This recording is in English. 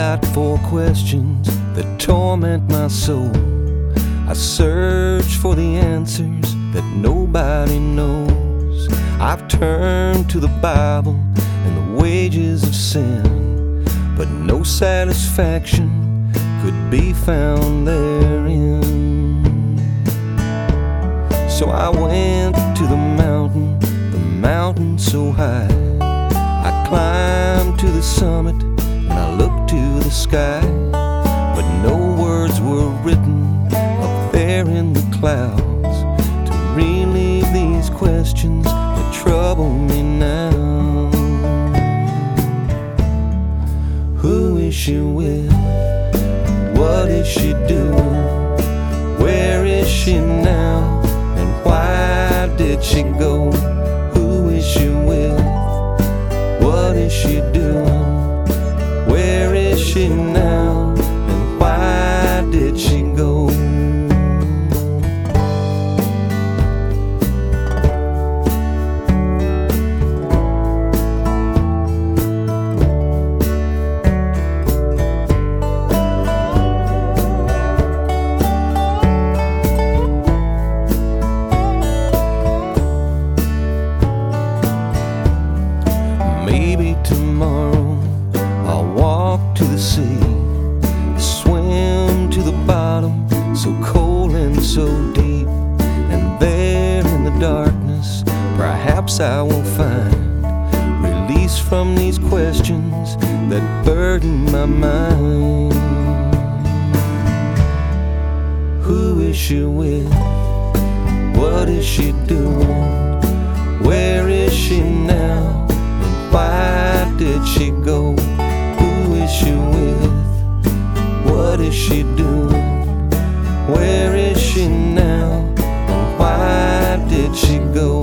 got 4 questions that torment my soul. I search for the answers that nobody knows. I've turned to the Bible and the wages of sin, but no satisfaction could be found therein. So I went to the mountain so high. I climbed to the summit and I looked to the sky, but no words were written up there in the clouds to relieve these questions that trouble me now. Who is she with? What is she doing? Where is she now? And why did she go? Who is she with? What is she doing? Where is she now? And why did she go? Maybe tomorrow I'll walk to the sea, swim to the bottom, so cold and so deep, and there in the darkness perhaps I will find release from these questions that burden my mind. Who is she with? What is she doing? Where is she now? Why did she go? Who is she with? What is she doing? Where is she now? And why did she go?